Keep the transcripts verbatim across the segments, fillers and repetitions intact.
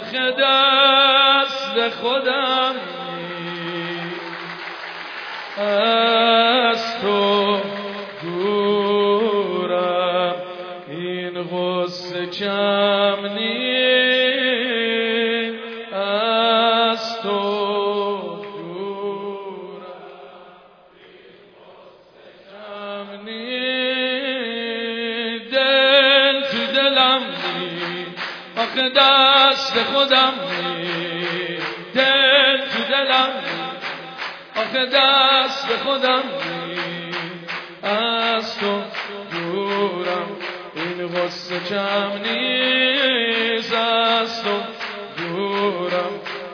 آخه دست خودم از تو دورم، این غصه کم نی از تو دورم، این غصه کم نی دل تو دلم نی آخه دست خودم نی دل تو دلم نی آخه دست خودم نی از تو دورم، این غصه کم نیست از تو دورم.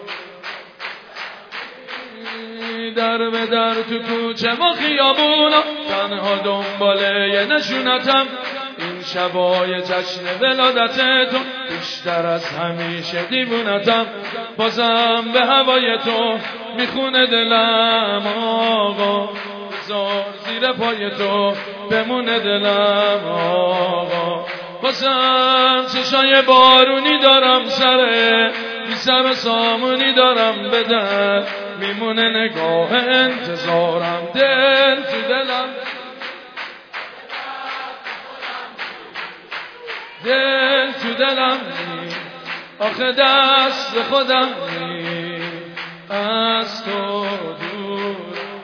در به در تو کوچه و خیابونم تنها دنباله یه نشونتم، این شبای جشن ولادت تو بیشتر از همیشه دیوونتم، بازم به هوای تو میخونه دلم آقا، بذار زیر پای تو بمونه دلم آقا، بازم چشای بارونی دارم سره بی سر و سامونی دارم به در میمونه نگاه انتظارم، دل تو دلم دل تو دلم نی آخه دست خودم نی از تو دور،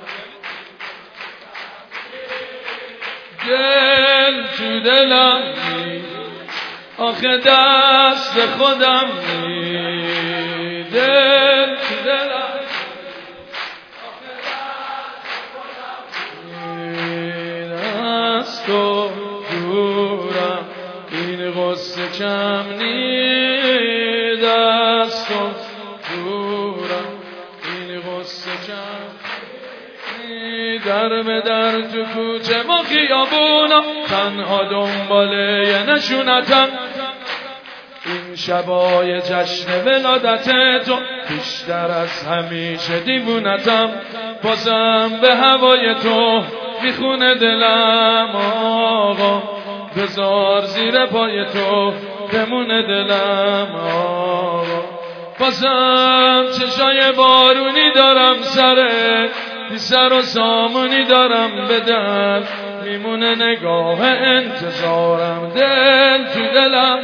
دل تو دلم نی آخه دست خودم نی دل تو دلم آخه دست خودم نی از تو دورم، این غصه کم نی دست تو دورم، این غصه کم نی در به در تو کوچه و خیابونم تنها دنباله یه نشونتم، این شبای جشن ولادت تو بیشتر از همیشه دیوونتم، بازم به هوای تو میخونه دلم آقا، بذار زیر پای تو بمونه دلم آقا، بازم چشای بارونی دارم سره بی سر و سامونی دارم به در میمونه نگاه انتظارم، دل تو دلم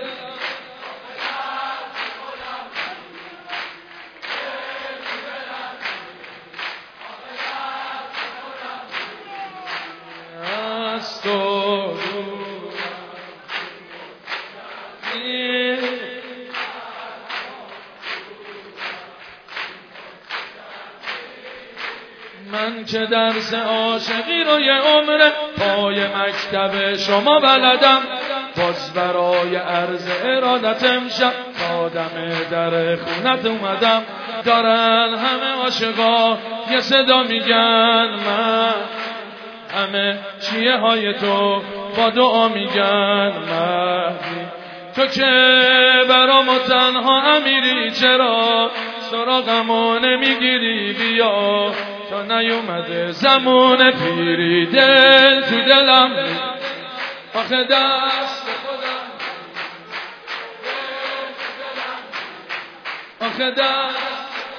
از تو من که درس عاشقی رو یه عمره پای مکتب شما بلدم، باز برای عرض ارادت امشب آدم در خونت اومدم، دارن همه عاشقا یه صدا میگن من، همه چیه های تو با دعا میگن مهدی، تو که برام تنها امیری چرا سراغمو نمیگیری بیا تا نیومده زمان پیری، دل تو دلم آخه دست خودم آخه دست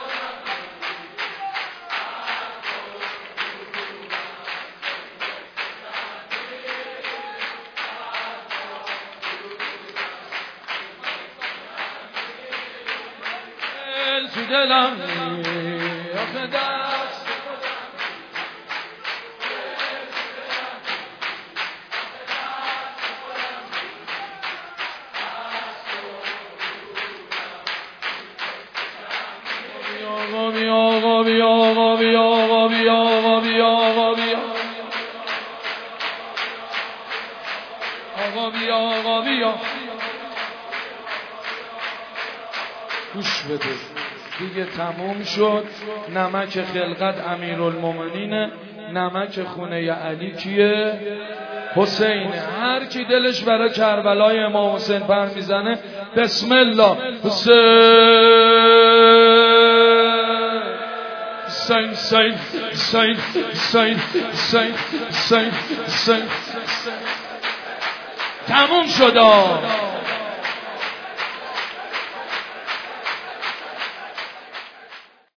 تو دلم آخه دست آقا بیا آقا بیا آقا بیا آقا بیا آقا بیا آقا بیا آقا بیا آقا بیا گوش بده دیگه تموم شد، نمک خلقت امیرالمومنینه، نمک خونه علی کیه؟ حسینه، هر کی دلش برای کربلای امام حسین پر میزنه بسم الله حسین حسین حسین حسین حسین حسین حسین تموم شد.